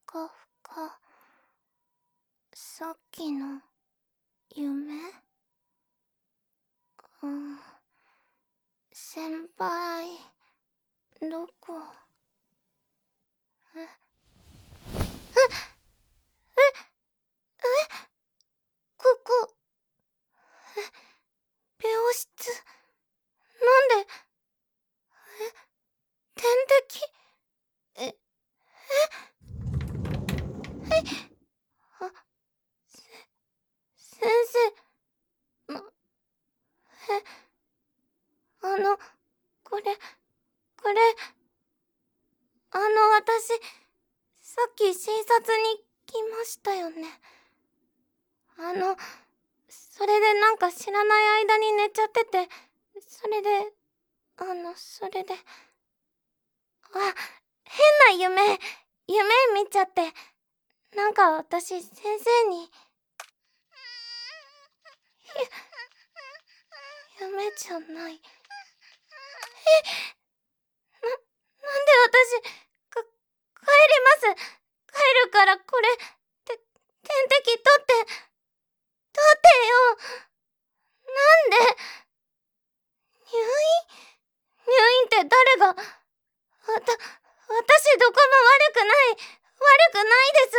かふか。さっきの夢？先輩、どこ？え、ここ、病室？なんで、点滴？え、あ、先生、これ、私、さっき診察に来ましたよね。それでなんか知らない間に寝ちゃってて、それで、それで、変な夢見ちゃって、なんか私、先生に、夢じゃない。なんで私、帰ります。帰るからこれ、点滴取ってよ。なんで、入院って誰が、私どこも悪くないです。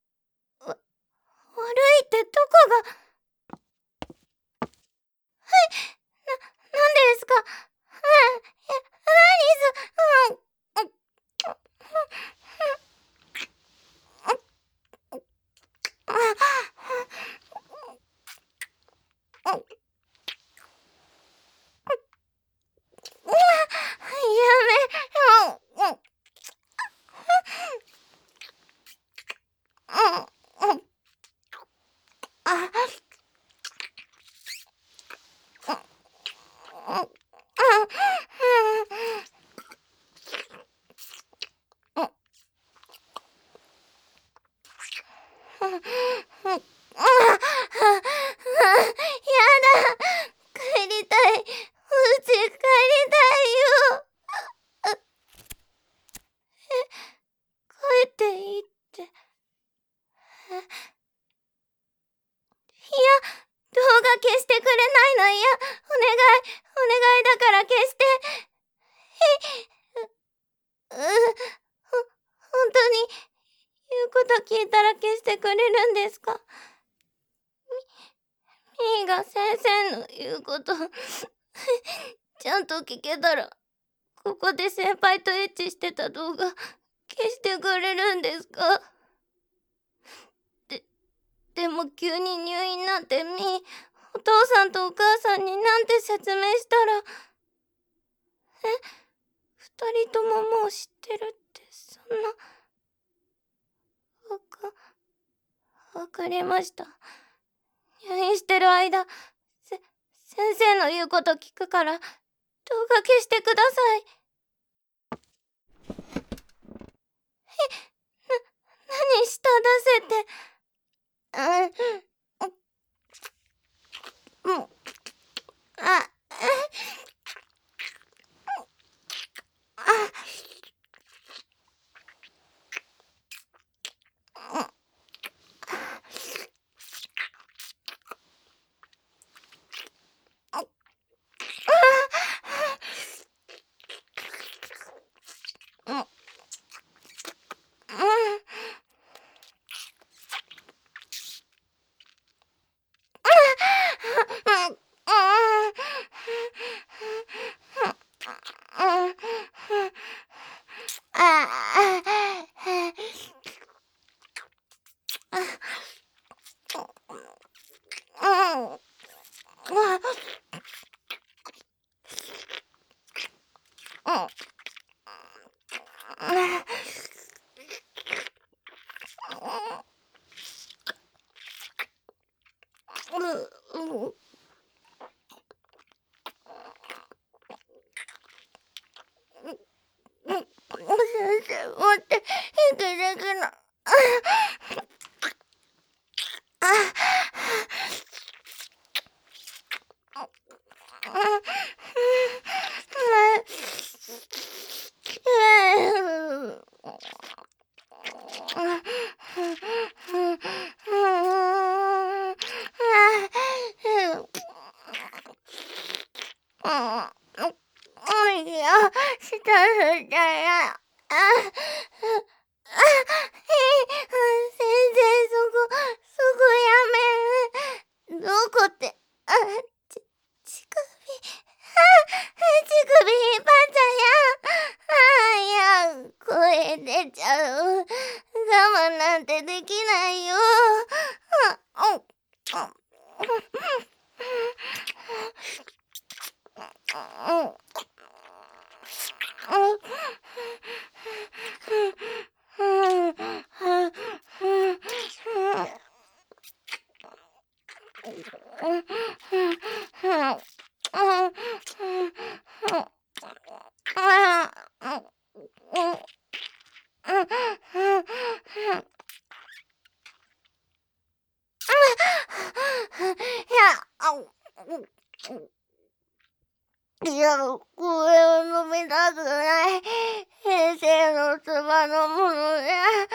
悪いってどこが、なんですか？何帰りたい。うち帰りたいよ。帰っていいって。いや、動画消してくれないの？いや、お願いだから消して。本当に言うこと聞いたら消してくれるんですか？みーが先生の言うことちゃんと聞けたら、ここで先輩とエッチしてた動画消してくれるんですか？でも急に入院なんてお父さんとお母さんになんて説明したら、二人とももう知ってるって、そんな。わかりました。入院してる間、先生の言うこと聞くから、動画消してください。何舌出せて。もう、先生、待って、息できない。 したら、先生、そこやめ。どこって、乳首、乳首引っ張ったや。いや、声出ちゃう。我慢なんてできないよ。いや、これを飲みたくない。先生のそばのもので。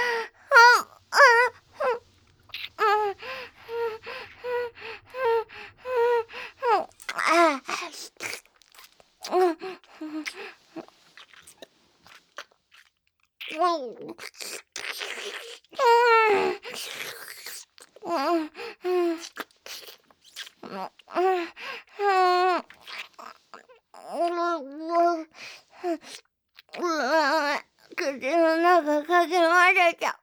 口の中かき混ぜちゃう。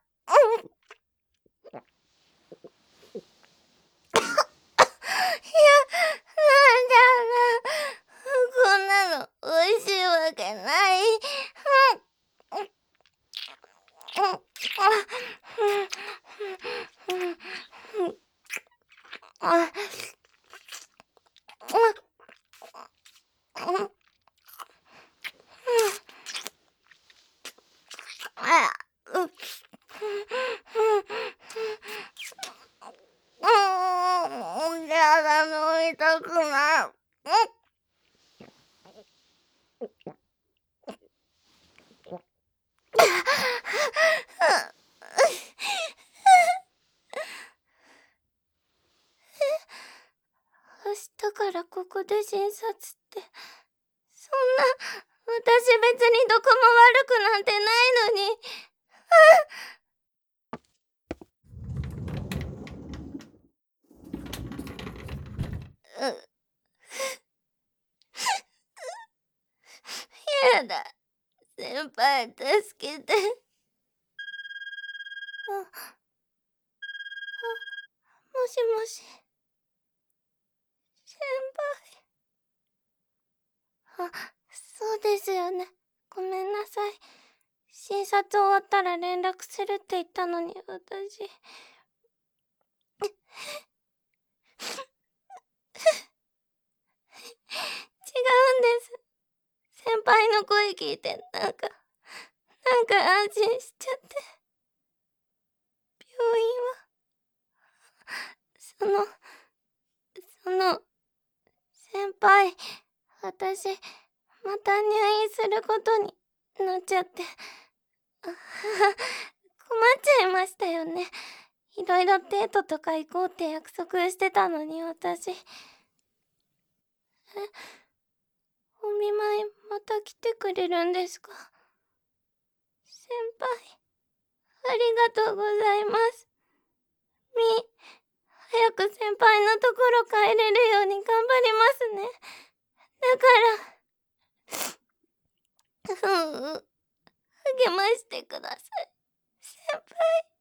なんだろう。こんなの美味しいわけない。やだ、飲みたくない。明日からここで診察って、そんな、私別にどこも悪くなんてないのに。やだ、先輩助けて。もしもし、先輩。そうですよね。ごめんなさい。診察終わったら連絡するって言ったのに、私。違うんです。先輩の声聞いて、なんか安心しちゃって。病院は、その、先輩、私、また入院することになっちゃって。困っちゃいましたよね。いろいろデートとか行こうって約束してたのに、私。お見舞いまた来てくれるんですか？先輩、ありがとうございます。早く先輩のところ帰れるように頑張りますね。だから、励ましてください。先輩。